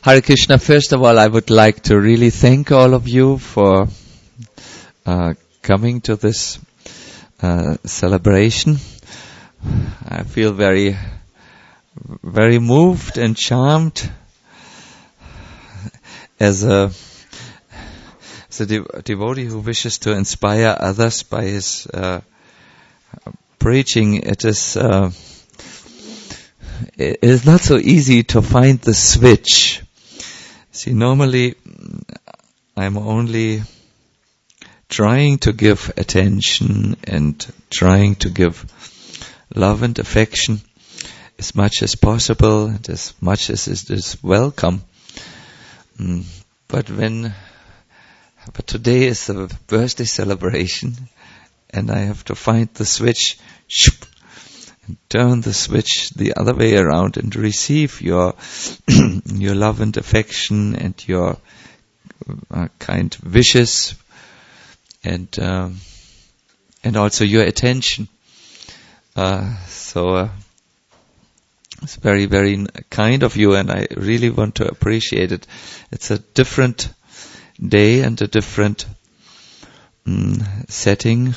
Hare Krishna, first of all, I would like to really thank all of you for coming to this celebration. I feel very, very moved and charmed as a devotee who wishes to inspire others by his preaching. It is not so easy to find the switch. See, normally I'm only trying to give attention and trying to give love and affection as much as possible and as much as is welcome. But today is the birthday celebration and I have to find the switch and turn the switch the other way around and receive your your love and affection and your kind wishes and also your attention. So it's very, very kind of you, and I really want to appreciate it. It's a different day and a different setting.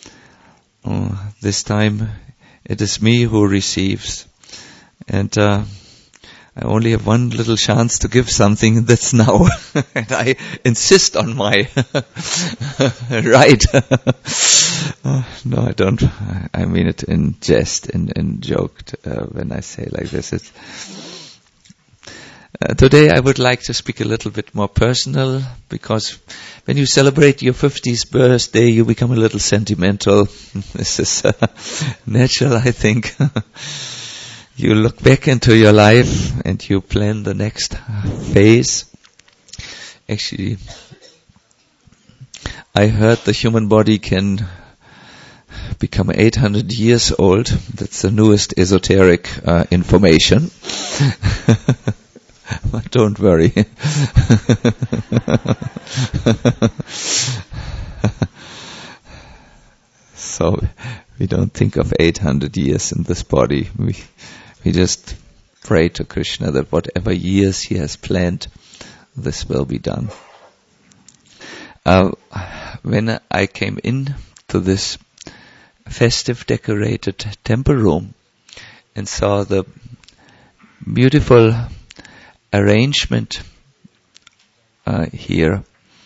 This time it is me who receives, and I only have one little chance to give something, and that's now. And I insist on my right. No, I don't. I mean it in jest, in joke when I say like this. Today I would like to speak a little bit more personal, because when you celebrate your 50th birthday, you become a little sentimental. This is natural, I think. You look back into your life and you plan the next phase. Actually, I heard the human body can become 800 years old. That's the newest esoteric information. But don't worry. So we don't think of 800 years in this body. We just pray to Krishna that whatever years he has planned, this will be done. When I came in to this festive decorated temple room and saw the beautiful arrangement here,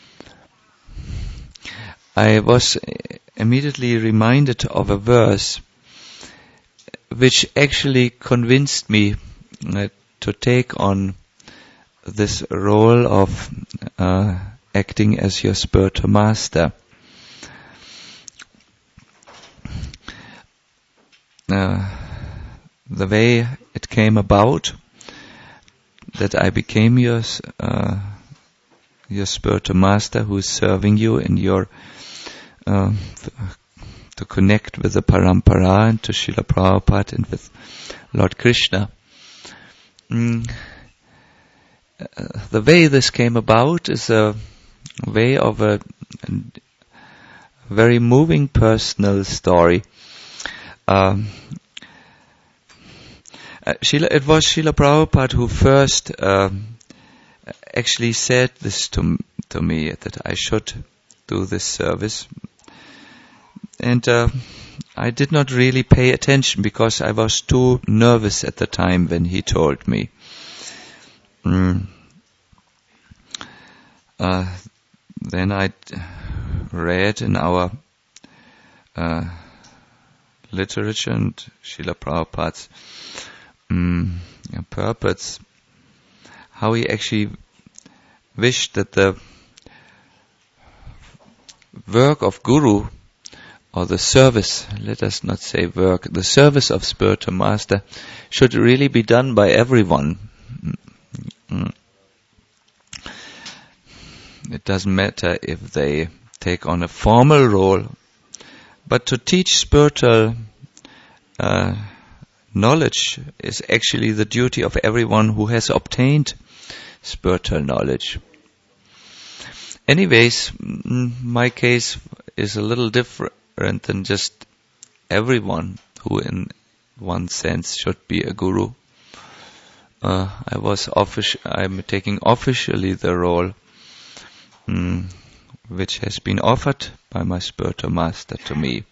I was immediately reminded of a verse which actually convinced me to take on this role of acting as your spiritual master. The way it came about that I became your spiritual master who is serving you in your to connect with the Parampara and to Srila Prabhupada and with Lord Krishna. The way this came about is a way of a very moving personal story. It was Srila Prabhupada who first actually said this to me, that I should do this service. And I did not really pay attention because I was too nervous at the time when he told me. Then I read in our literature and Srila Prabhupada's purpose, how he actually wished that the work of Guru, or the service, let us not say work, the service of spiritual master should really be done by everyone. It doesn't matter if they take on a formal role, but to teach spiritual knowledge is actually the duty of everyone who has obtained spiritual knowledge. Anyways, my case is a little different than just everyone who in one sense should be a guru. I'm taking officially the role which has been offered by my spiritual master to me.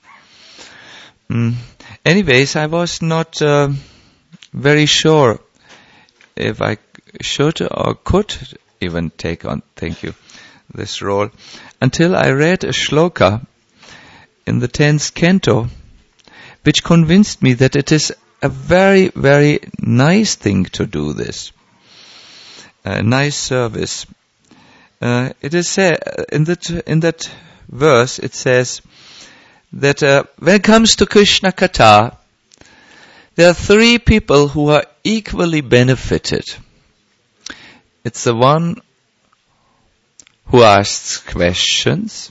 Anyways, I was not very sure if I should or could even take on, this role, until I read a shloka in the 10th canto, which convinced me that it is a very, very nice thing to do this. A nice service. It is said, in that verse, it says that when it comes to Krishna Katha, there are three people who are equally benefited. It's the one who asks questions,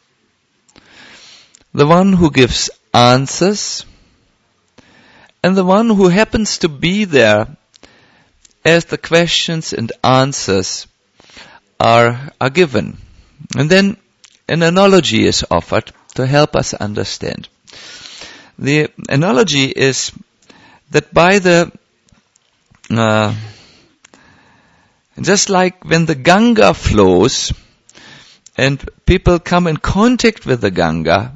the one who gives answers, and the one who happens to be there as the questions and answers are given. And then an analogy is offered to help us understand. The analogy is that by just like when the Ganga flows and people come in contact with the Ganga,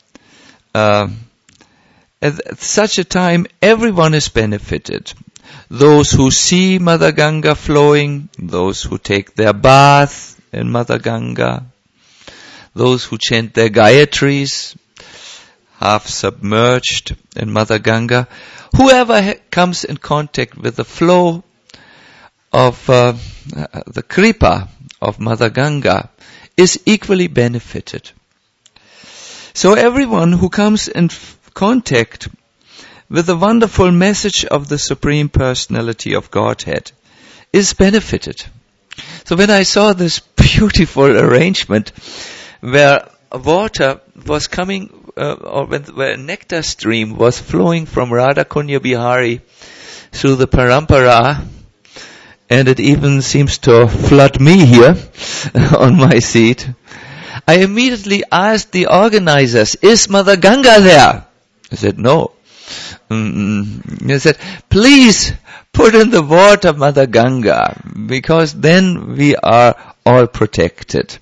at such a time everyone is benefited. Those who see Mother Ganga flowing, those who take their bath in Mother Ganga, those who chant their Gayatris, half submerged in Mother Ganga, whoever comes in contact with the flow of the Kripa of Mother Ganga is equally benefited. So everyone who comes in contact with the wonderful message of the Supreme Personality of Godhead is benefited. So when I saw this beautiful arrangement where water was coming, where a nectar stream was flowing from Radha Kunya Bihari through the Parampara, and it even seems to flood me here on my seat, I immediately asked the organizers, is Mother Ganga there? I said, no. They said, please put in the water Mother Ganga, because then we are all protected.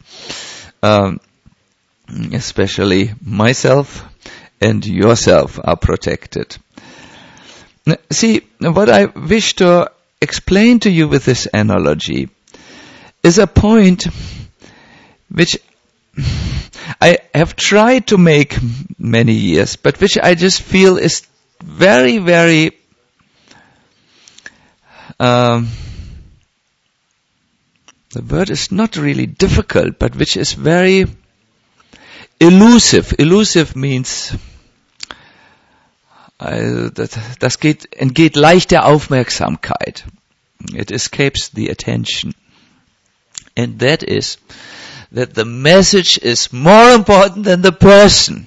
Especially myself and yourself are protected. See, what I wish to explain to you with this analogy is a point which I have tried to make many years, but which I just feel is very, very the word is not really difficult, but which is very elusive. Elusive means das entgeht leicht der Aufmerksamkeit. It escapes the attention. And that is that the message is more important than the person.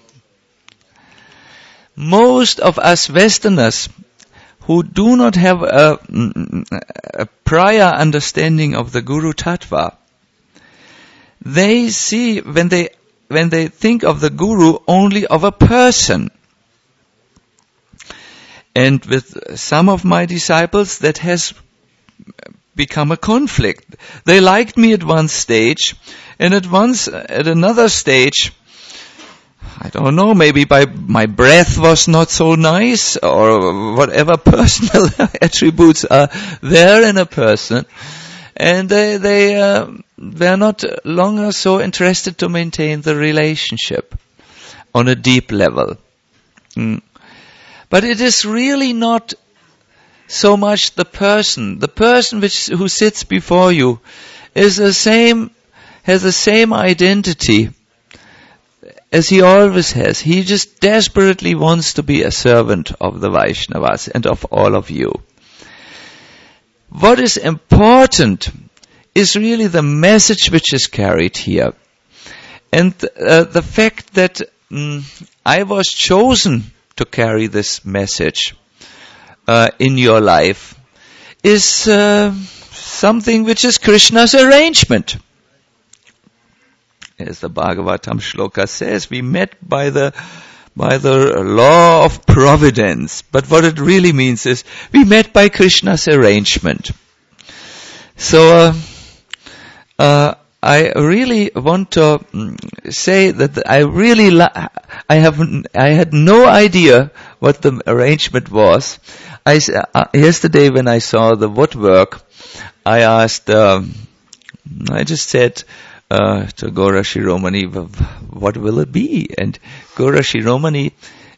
Most of us Westerners who do not have a prior understanding of the Guru Tattva, they see, when they think of the Guru, only of a person. And with some of my disciples, that has become a conflict. They liked me at one stage, and at another stage, I don't know, maybe my breath was not so nice, or whatever personal attributes are there in a person, and they're not longer so interested to maintain the relationship on a deep level. But it is really not so much the person. The person who sits before you has the same identity as he always has. He just desperately wants to be a servant of the Vaishnavas and of all of you. What is important is really the message which is carried here. And the fact that I was chosen to carry this message in your life is something which is Krishna's arrangement. As the Bhagavatam shloka says, we met by the by the law of providence. But what it really means is we met by Krishna's arrangement. So I really want to say that I had no idea what the arrangement was. Yesterday when I saw the woodwork, I asked, I just said to Gora Shiromani, what will it be? And Gora Shiromani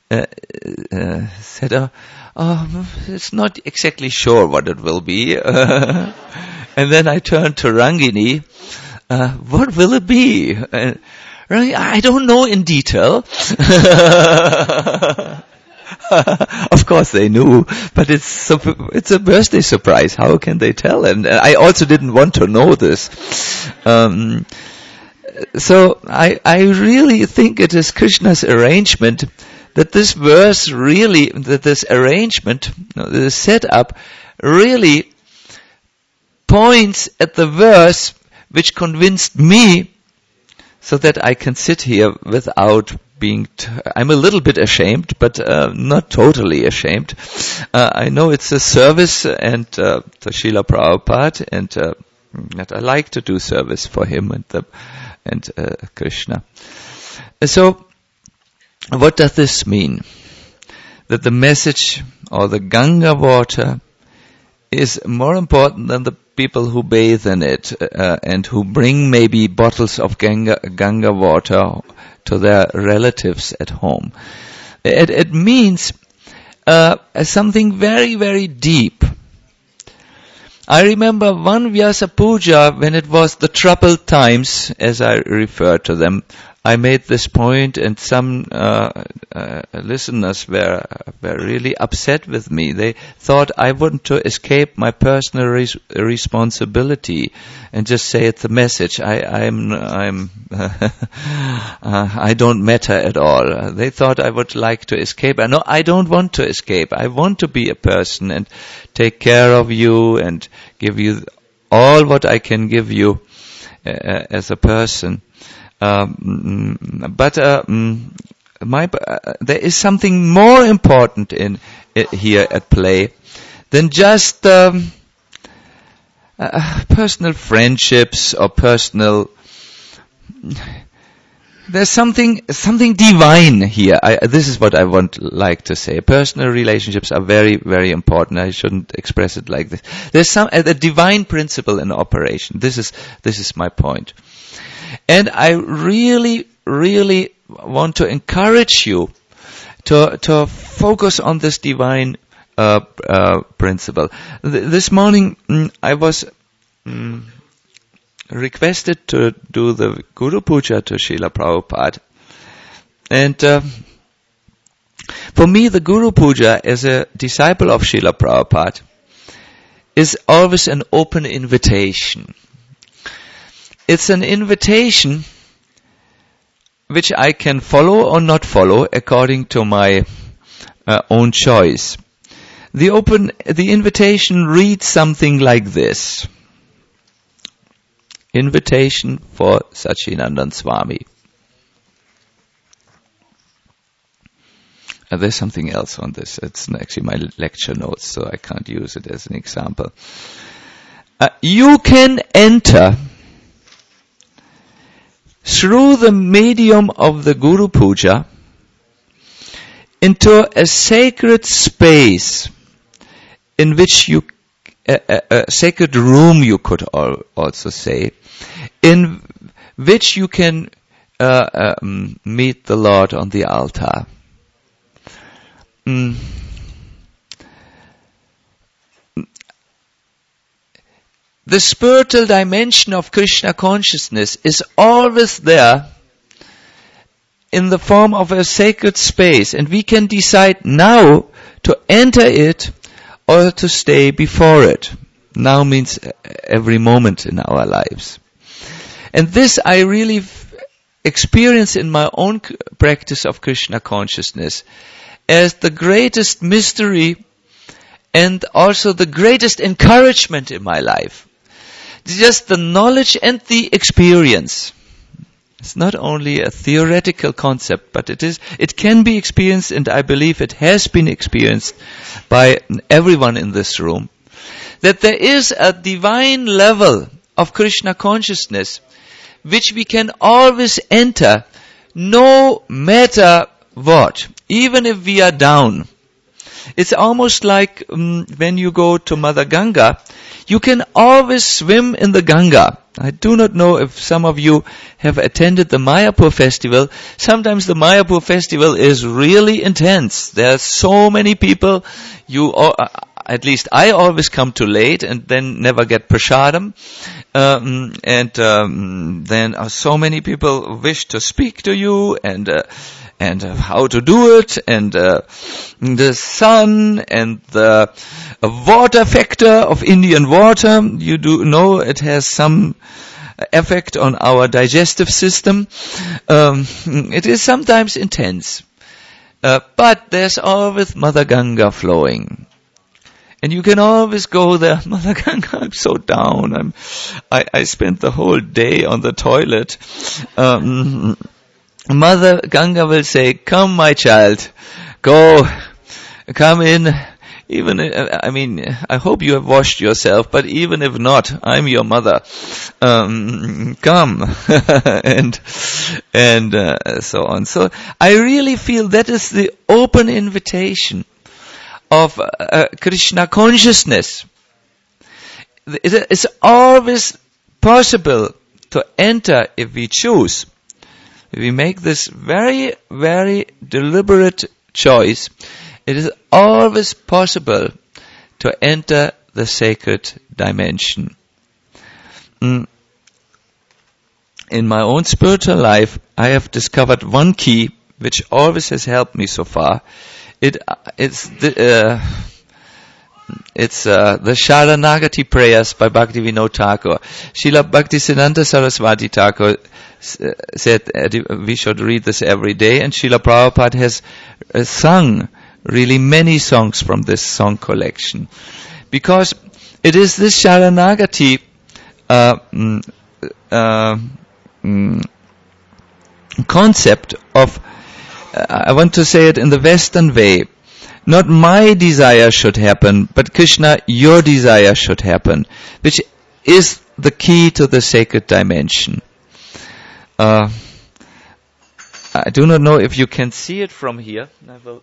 said, it's not exactly sure what it will be. And then I turned to Rangini, what will it be? And Rangini, I don't know in detail. Of course they knew, but it's a birthday surprise. How can they tell? And I also didn't want to know this. So I really think it is Krishna's arrangement that this verse really, that this arrangement, this setup really points at the verse which convinced me so that I can sit here without being, I'm a little bit ashamed, but not totally ashamed. I know it's a service and to Srila Prabhupada, and that I like to do service for him and Krishna. So, what does this mean? That the message or the Ganga water is more important than the people who bathe in it and who bring maybe bottles of Ganga water to their relatives at home. It means something very, very deep. I remember one Vyasa Puja when it was the troubled times, as I refer to them. I made this point, and some listeners were really upset with me. They thought I wanted to escape my personal responsibility and just say it's a message. I don't matter at all. They thought I would like to escape. No, I don't want to escape. I want to be a person and take care of you and give you all what I can give you as a person. But there is something more important in here at play than just personal friendships or personal. There's something divine here. This is what I like to say. Personal relationships are very, very important. I shouldn't express it like this. There's a divine principle in operation. This is my point. And I really, really want to encourage you to focus on this divine principle. This morning I was requested to do the Guru Puja to Srila Prabhupada. And for me, the Guru Puja as a disciple of Srila Prabhupada is always an open invitation. It's an invitation which I can follow or not follow according to my own choice. The invitation reads something like this. Invitation for Sachinandan Swami. There's something else on this. It's actually my lecture notes, so I can't use it as an example. You can enter through the medium of the Guru Puja into a sacred space in which a sacred room, you could also say, in which you can meet the Lord on the altar. The spiritual dimension of Krishna consciousness is always there in the form of a sacred space, and we can decide now to enter it or to stay before it. Now means every moment in our lives. And this I really experience in my own practice of Krishna consciousness as the greatest mystery and also the greatest encouragement in my life. Just the knowledge and the experience. It's not only a theoretical concept, but it can be experienced, and I believe it has been experienced by everyone in this room, that there is a divine level of Krishna consciousness which we can always enter no matter what, even if we are down. It's almost like when you go to Mother Ganga, you can always swim in the Ganga. I do not know if some of you have attended the Mayapur festival. Sometimes the Mayapur festival is really intense. There are so many people. At least I always come too late and then never get prasadam. Then so many people wish to speak to you and how to do it, and the sun and the water factor of Indian water. You do know it has some effect on our digestive system. It is sometimes intense. But there's always Mother Ganga flowing. And you can always go there. Mother Ganga, I'm so down. I spent the whole day on the toilet. Mother Ganga will say, come my child, go, come in. I hope you have washed yourself, but even if not, I'm your mother. Come. and so on. So I really feel that is the open invitation of Krishna consciousness. It is always possible to enter if we choose. If we make this very, very deliberate choice, it is always possible to enter the sacred dimension. In my own spiritual life, I have discovered one key which always has helped me so far. It's the Sharanagati prayers by Bhaktivinoda Thakur. Srila Bhaktisiddhanta Saraswati Thakur said we should read this every day, and Srila Prabhupada has sung really many songs from this song collection, because it is this Sharanagati concept of, I want to say it in the Western way, not my desire should happen, but Krishna, your desire should happen, which is the key to the sacred dimension. I do not know if you can see it from here. I will.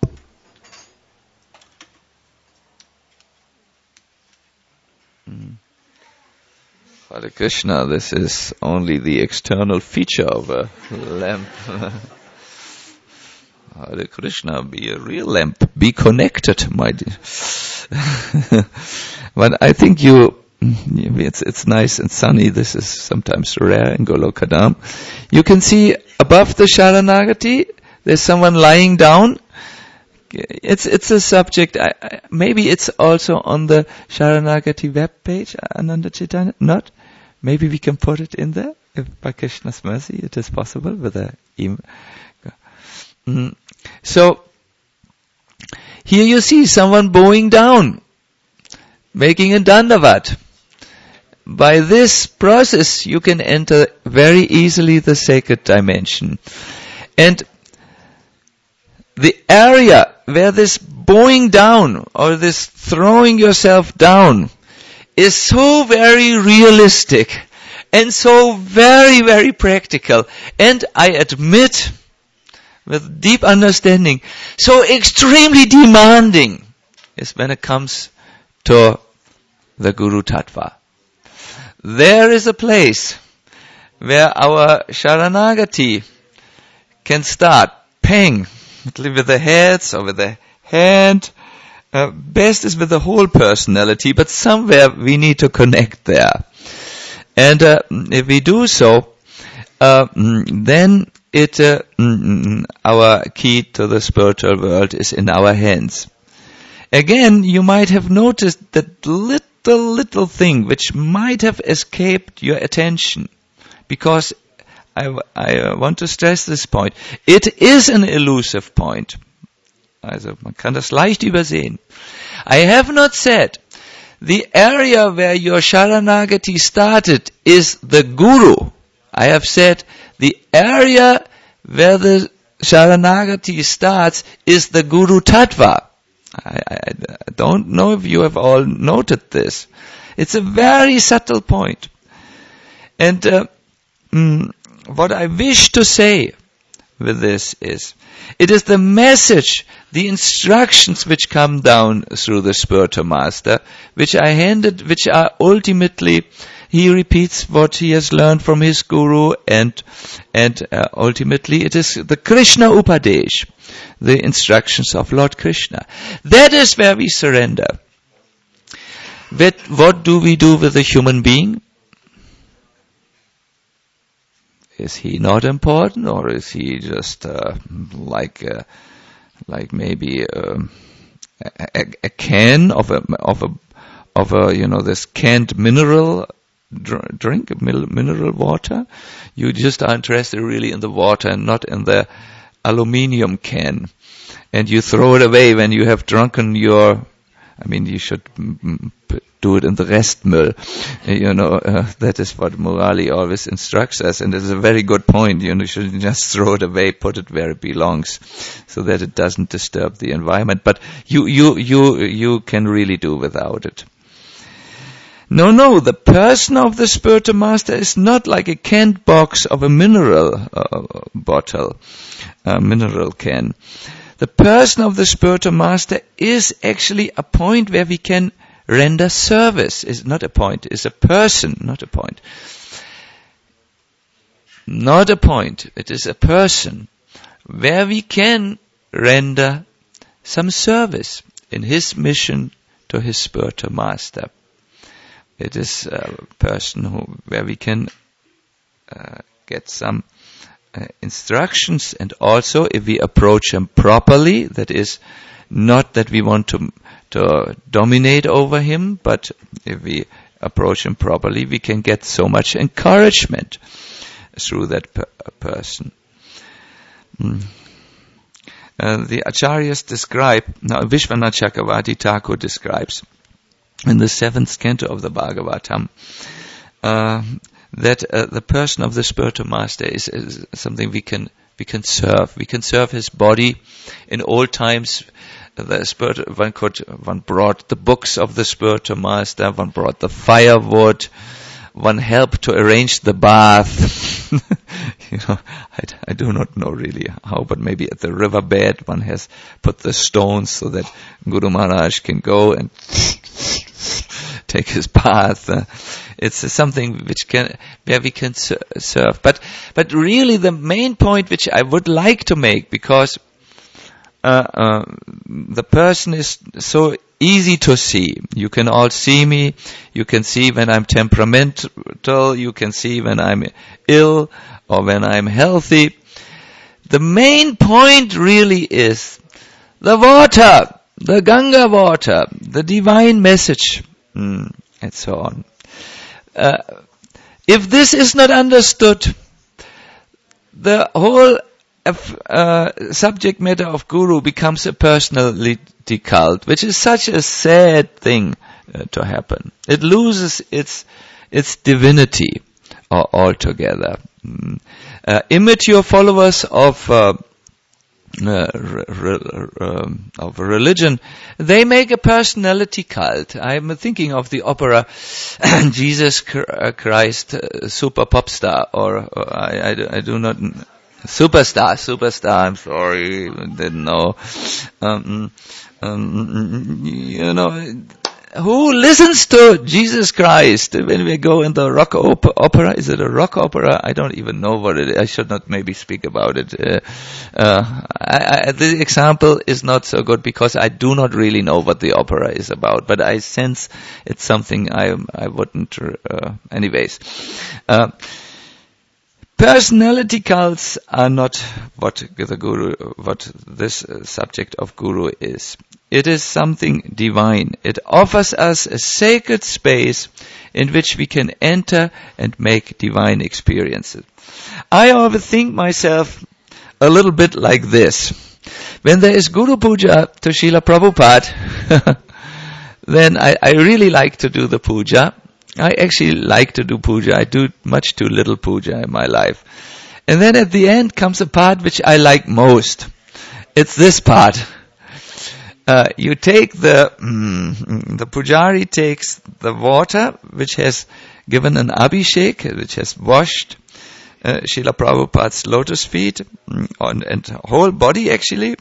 Hare Krishna, this is only the external feature of a lamp. Hare Krishna, be a real lamp. Be connected, my dear. But I think it's nice and sunny. This is sometimes rare in Golokadam. You can see above the Sharanagati, there's someone lying down. It's a subject. Maybe it's also on the Sharanagati web page, Ananda Chaitanya. Not? Maybe we can put it in there. If by Krishna's mercy it is possible with a email. So, here you see someone bowing down, making a dandavat. By this process, you can enter very easily the sacred dimension. And the area where this bowing down or this throwing yourself down is so very realistic and so very, very practical. And I admit, with deep understanding, so extremely demanding is when it comes to the Guru Tattva. There is a place where our Sharanagati can start, pang, with the heads or with the hand. Best is with the whole personality, but somewhere we need to connect there. And if we do so, then our key to the spiritual world is in our hands. Again, you might have noticed that little thing which might have escaped your attention, because I want to stress this point. It is an elusive point. Also, man kann das leicht übersehen. I have not said the area where your Sharanagati started is the Guru. I have said the area where the Sharanagati starts is the Guru Tattva. I don't know if you have all noted this. It's a very subtle point. And what I wish to say with this is, it is the message, the instructions which come down through the spiritual master, which are ultimately, he repeats what he has learned from his guru, and ultimately it is the Krishna Upadesh, the instructions of Lord Krishna. That is where we surrender. What do we do with a human being? Is he not important, or is he just like maybe a can of a this canned mineral drink, mineral water? You just are interested really in the water and not in the aluminium can, and you throw it away when you have drunken your. I mean, you should do it in the Restmüll. That is what Murali always instructs us, and it's a very good point. You shouldn't just throw it away, put it where it belongs, so that it doesn't disturb the environment. But you can really do without it. No, the person of the spiritual master is not like a canned box of a mineral bottle, a mineral can. The person of the spiritual master is actually a point where we can render service. It's not a point, it's a person, not a point. Not a point, it is a person where we can render some service in his mission to his spiritual master. It is a person where we can get some instructions, and also if we approach him properly, that is not that we want to dominate over him, but if we approach him properly, we can get so much encouragement through that person. The Acharyas describe, now Vishwanath Chakravarti Thakur describes in the 7th canto of the Bhagavatam, that the person of the spiritual master is something we can serve. We can serve his body. In old times, one brought the books of the spiritual master, one brought the firewood, one helped to arrange the bath. I do not know really how, but maybe at the riverbed one has put the stones so that Guru Maharaj can go and take his bath. It's something where we can serve. But really the main point which I would like to make, because the person is so easy to see. You can all see me. You can see when I'm temperamental. You can see when I'm ill or when I'm healthy. The main point really is the water, the Ganga water, the divine message, and so on. If this is not understood, the whole subject matter of Guru becomes a personality cult, which is such a sad thing to happen. It loses its divinity altogether. Immature followers of religion, they make a personality cult. I'm thinking of the opera Jesus Christ Super Pop Star, or I do not Superstar. I'm sorry, didn't know. Who listens to Jesus Christ when we go in the rock opera? Is it a rock opera? I don't even know what it is. I should not maybe speak about it. The example is not so good because I do not really know what the opera is about, but I sense it's something I wouldn't, anyways. Personality cults are not what this subject of Guru is. It is something divine. It offers us a sacred space in which we can enter and make divine experiences. I always think myself a little bit like this. When there is Guru Puja to Srila Prabhupada, then I really like to do the puja. I actually like to do puja. I do much too little puja in my life. And then at the end comes a part which I like most. It's this part. You take the pujari takes the water which has given an abhishek, which has washed Srila Prabhupada's lotus feet and whole body actually.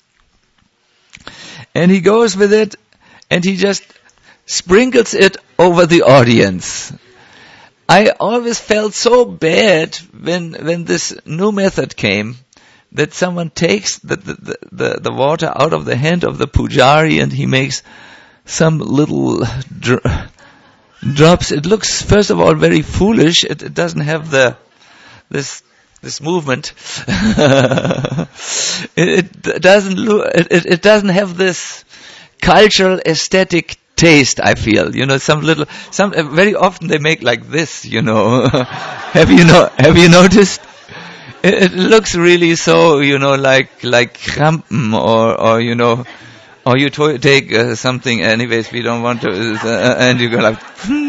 And he goes with it and he just sprinkles it over the audience. I always felt so bad when this new method came, that someone takes the water out of the hand of the pujari and he makes some little drops. It looks, first of all, very foolish. It doesn't have this movement. It doesn't have this cultural aesthetic taste, I feel. Very often they make like this, Have you noticed? It looks really so, like Krampen or you take something, anyways, we don't want to, and you go like,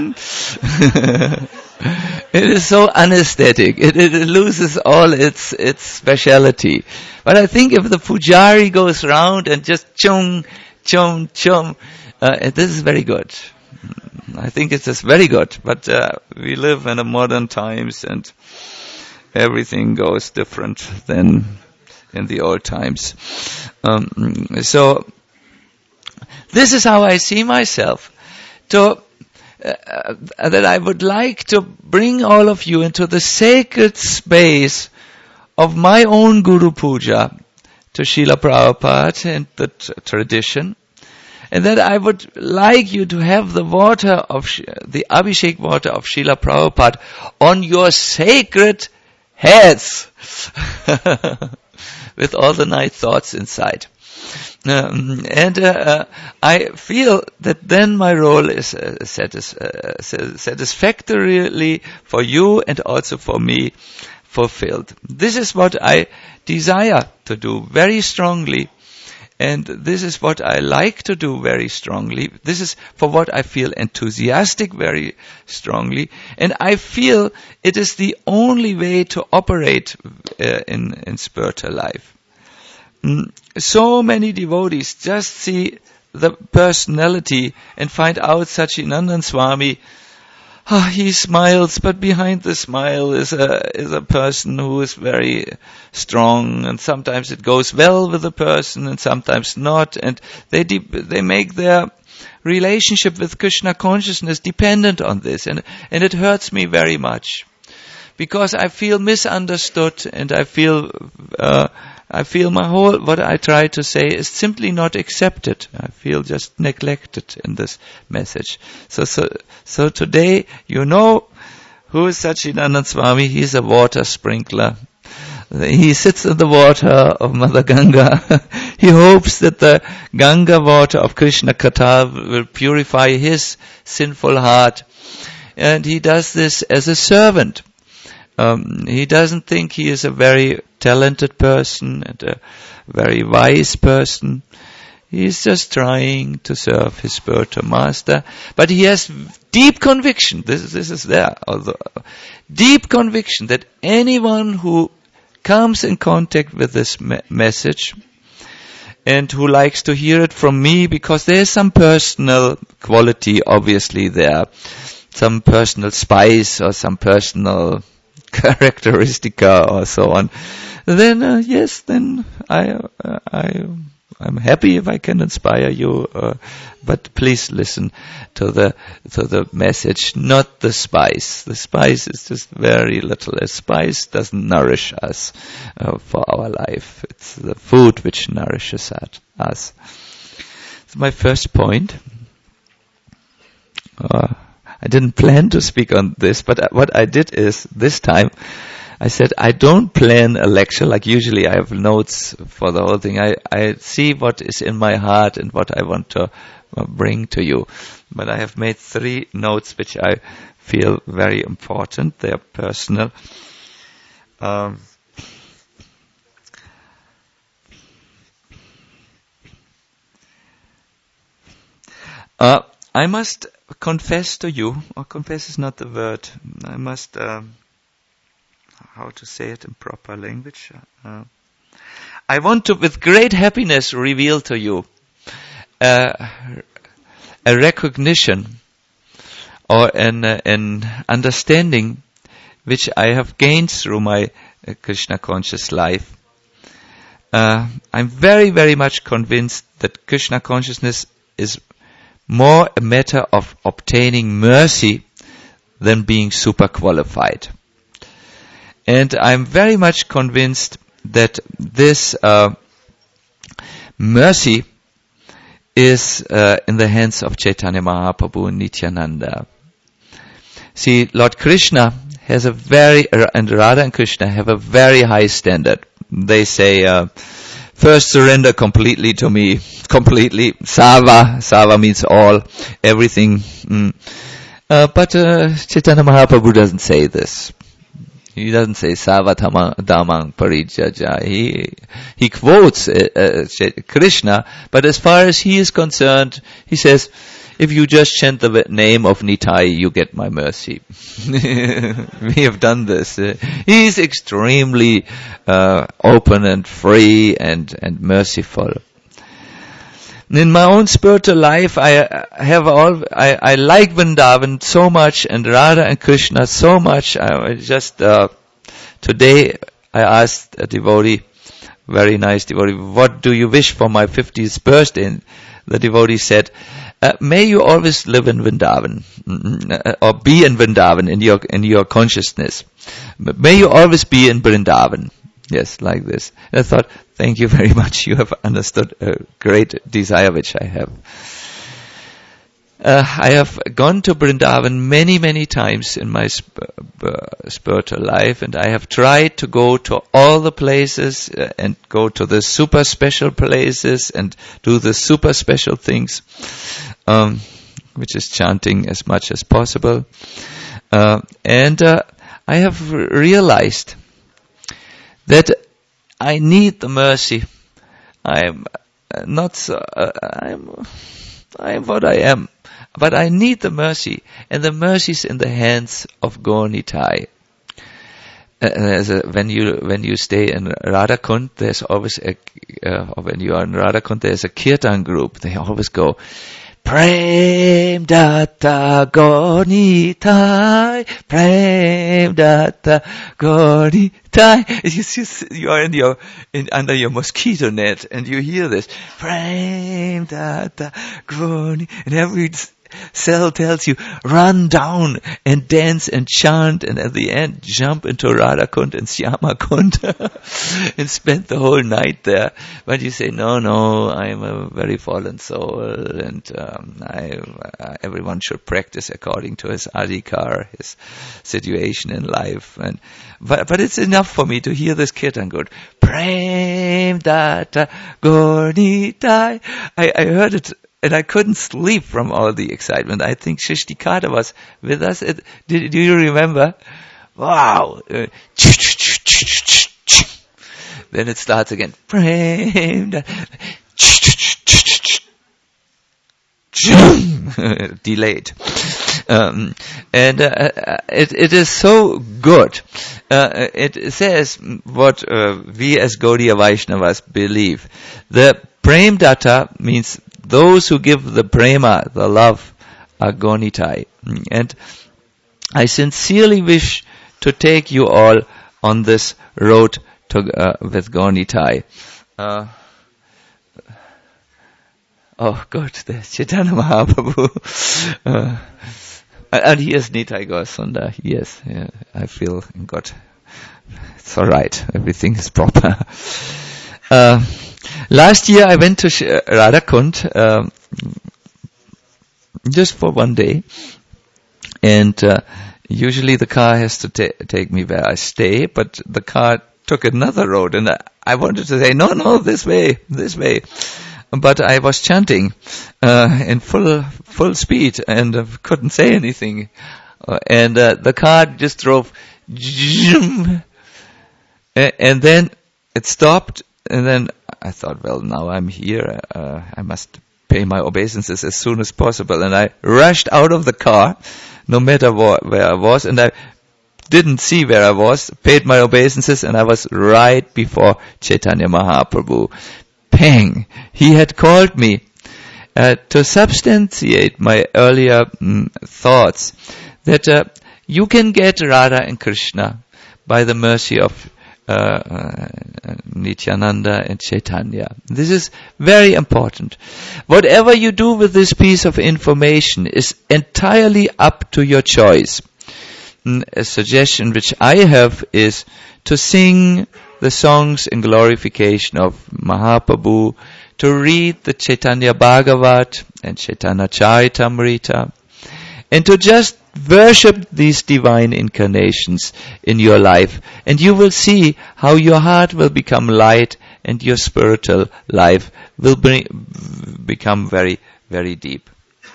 It is so unaesthetic. It loses all its speciality. But I think if the pujari goes round and just chum, chum, chum, this is very good. I think it's just very good. But we live in the modern times and everything goes different than in the old times. So this is how I see myself. That I would like to bring all of you into the sacred space of my own Guru Puja to Srila Prabhupada and the tradition. And that I would like you to have the water of the Abhishek water of Srila Prabhupada on your sacred heads with all the nice thoughts inside. I feel that then my role is satisfactorily for you and also for me fulfilled. This is what I desire to do very strongly. And this is what I like to do very strongly. This is for what I feel enthusiastic very strongly. And I feel it is the only way to operate in spiritual life. So many devotees just see the personality and find out Satchidananda Swami, he smiles, but behind the smile is a person who is very strong, and sometimes it goes well with the person and sometimes not, and they make their relationship with Krishna consciousness dependent on this, and it hurts me very much because I feel misunderstood, and I feel what I try to say is simply not accepted. I feel just neglected in this message. So today, you know who is Satchidananda Swami. He's a water sprinkler. He sits in the water of Mother Ganga. He hopes that the Ganga water of Krishna Katha will purify his sinful heart. And he does this as a servant. He doesn't think he is a very talented person and a very wise person. He's just trying to serve his spiritual master. But he has deep conviction, this is there, although deep conviction that anyone who comes in contact with this message and who likes to hear it from me, because there is some personal quality obviously there, some personal spice or some personal characteristica or so on, then yes, then I'm happy if I can inspire you, but please listen to the message, not the spice. The spice is just very little. A spice doesn't nourish us for our life. It's the food which nourishes us. It's my first point. I didn't plan to speak on this, but what I did is, this time, I said, I don't plan a lecture like usually I have notes for the whole thing. I see what is in my heart and what I want to bring to you. But I have made 3 notes which I feel very important. They are personal. I must confess to you, or confess is not the word, I must, how how to say it in proper language. I want to, with great happiness, reveal to you a recognition or an understanding which I have gained through my Krishna conscious life. I'm very, very much convinced that Krishna consciousness is more a matter of obtaining mercy than being super qualified. And I'm very much convinced that this mercy is in the hands of Chaitanya Mahaprabhu and Nityananda. See, Lord Krishna has a and Radha and Krishna have a very high standard. They say, first surrender completely to me, completely. Sava means all, everything. But Chaitanya Mahaprabhu doesn't say this. He doesn't say Savathamang Parijaja. He quotes Krishna, but as far as he is concerned, he says, if you just chant the name of Nitai, you get my mercy. We have done this. He is extremely open and free and merciful. In my own spiritual life, I like Vrindavan so much and Radha and Krishna so much. I just today I asked a devotee, very nice devotee, what do you wish for my 50th birthday? And the devotee said, may you always live in Vrindavan, or be in Vrindavan in your consciousness. May you always be in Vrindavan. Yes, like this. And I thought, thank you very much. You have understood a great desire which I have. I have gone to Vrindavan many, many times in my spiritual life, and I have tried to go to all the places and go to the super special places and do the super special things, which is chanting as much as possible. And I have realized that I need the mercy. I'm what I am. But I need the mercy, and the mercy is in the hands of Gaur Nitai. When you stay in Radhakund, there's always or when you are in Radhakund, there's a kirtan group. They always go, Prem Datta Gaur Nitai, Prem Datta Gaur Nitai. You are under your mosquito net, and you hear this, Prem Datta Gaur Nitai, and every cell tells you, run down and dance and chant, and at the end jump into Radhakund and Syamakund and spend the whole night there. But you say, no, I am a very fallen soul, and everyone should practice according to his adhikar, his situation in life. But it's enough for me to hear this kirtan good. Prem Datta Gaur Nitai. I heard it, and I couldn't sleep from all the excitement. I think Shishtikata was with us. Do you remember? Wow. Then it starts again. Delayed. It is so good. It says what we as Gaudiya Vaishnavas believe. The Prem Datta means those who give the prema, the love, are Gaur Nitai. And I sincerely wish to take you all on this road with Gaur Nitai. Oh, good, there's Chaitanya Mahaprabhu. And here's Nitai Gaur Sundar. Yes, yeah, I feel God. It's alright, everything is proper. Last year I went to Radhakund just for one day, and usually the car has to take me where I stay, but the car took another road, and I wanted to say, no, this way. But I was chanting in full speed and couldn't say anything, and the car just drove, and then it stopped, and then I thought, well, now I'm here, I must pay my obeisances as soon as possible. And I rushed out of the car, no matter where I was, and I didn't see where I was, paid my obeisances, and I was right before Chaitanya Mahaprabhu. Pang! He had called me to substantiate my earlier thoughts that you can get Radha and Krishna by the mercy of Nityananda and Chaitanya. This is very important. Whatever you do with this piece of information is entirely up to your choice. A suggestion which I have is to sing the songs in glorification of Mahaprabhu, to read the Chaitanya Bhagavat and Chaitanya Charitamrita, and to just worship these divine incarnations in your life, and you will see how your heart will become light and your spiritual life will become very, very deep.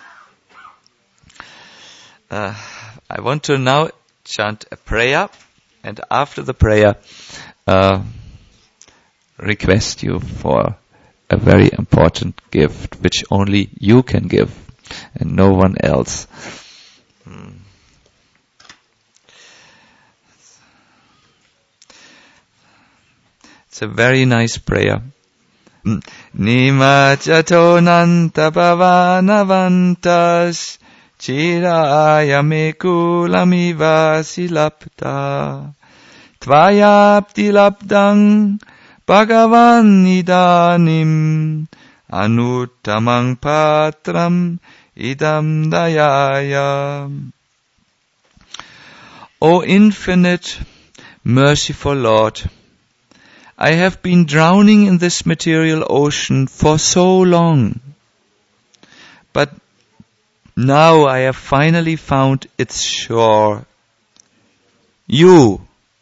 I want to now chant a prayer, and after the prayer, request you for a very important gift, which only you can give, and no one else. It's a very nice prayer. Nimachato nanta bhavanavantas chiraya me kulamiva silapta tvayapti labdang bhagavan idanim anuttamang patram idam dayaya. O infinite, merciful Lord, I have been drowning in this material ocean for so long, but now I have finally found its shore. You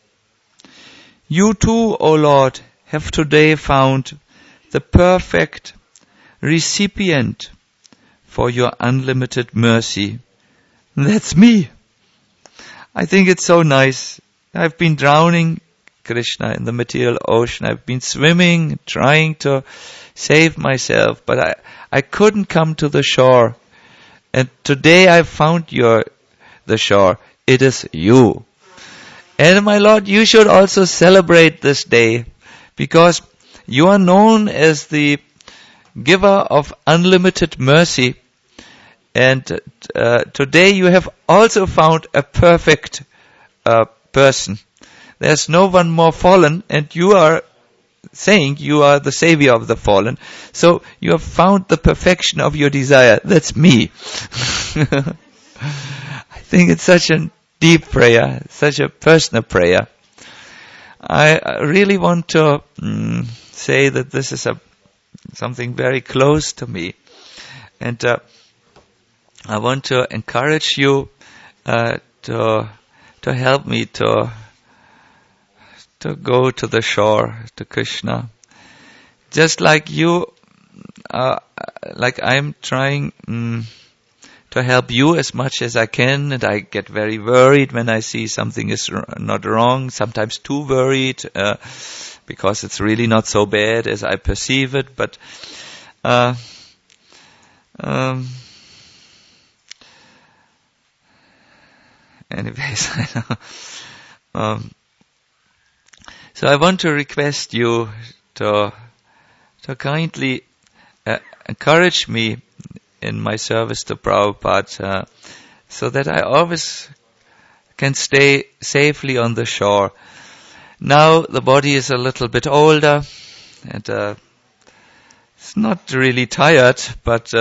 too, O Lord, have today found the perfect recipient for your unlimited mercy. That's me. I think it's so nice. I've been drowning, Krishna, in the material ocean. I've been swimming, trying to save myself, but I couldn't come to the shore. And today I found the shore. It is you. And my Lord, you should also celebrate this day, because you are known as the giver of unlimited mercy. And today you have also found a perfect person. There's no one more fallen, and you are saying you are the savior of the fallen. So you have found the perfection of your desire. That's me. I think it's such a deep prayer, such a personal prayer. I really want to say that this is something very close to me. And I want to encourage you to help me to go to the shore, to Krishna. Just like you, like I'm trying to help you as much as I can, and I get very worried when I see something is not wrong, sometimes too worried, because it's really not so bad as I perceive it, but anyways, so I want to request you to kindly encourage me in my service to Prabhupada, so that I always can stay safely on the shore. Now the body is a little bit older, and it's not really tired, but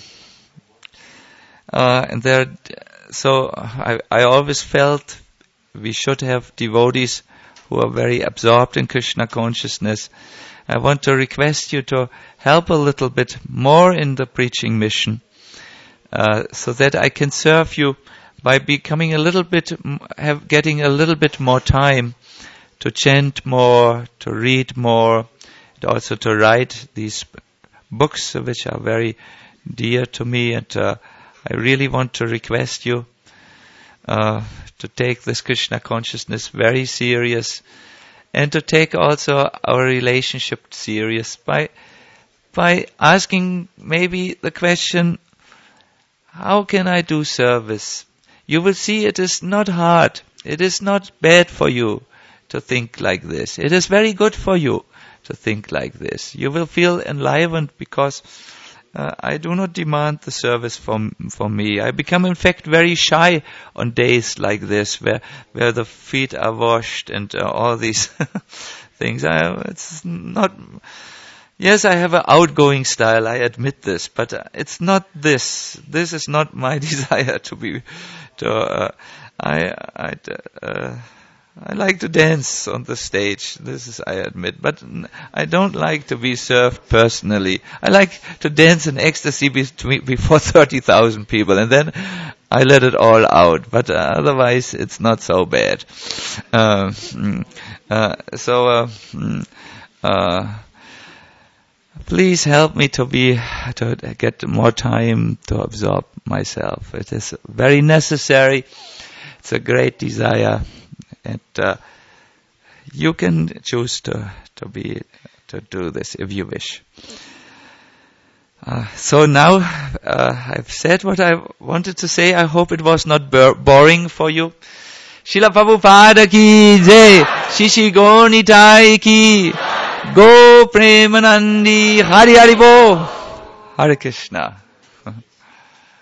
and there. So I always felt we should have devotees who are very absorbed in Krishna consciousness. I want to request you to help a little bit more in the preaching mission, so that I can serve you by becoming getting a little bit more time to chant more, to read more, and also to write these books which are very dear to me. And I really want to request you to take this Krishna consciousness very serious, and to take also our relationship serious by asking maybe the question, how can I do service? You will see it is not hard. It is not bad for you to think like this. It is very good for you to think like this. You will feel enlivened because I do not demand the service from me. I become in fact very shy on days like this where the feet are washed and all these things. It's not. Yes, I have an outgoing style, I admit this, but it's not this. This is not my desire to be, I like to dance on the stage, this is, I admit, but I don't like to be served personally. I like to dance in ecstasy before 30,000 people, and then I let it all out, but otherwise it's not so bad. Please help me to get more time to absorb myself. It is very necessary. It's a great desire, and you can choose to do this if you wish. So now I've said what I wanted to say. I hope it was not boring for you. Srila Prabhupada ki jai, Shishi Gaur Nitai ki Go Premanandi, Hari Hari Bo, Hare Krishna.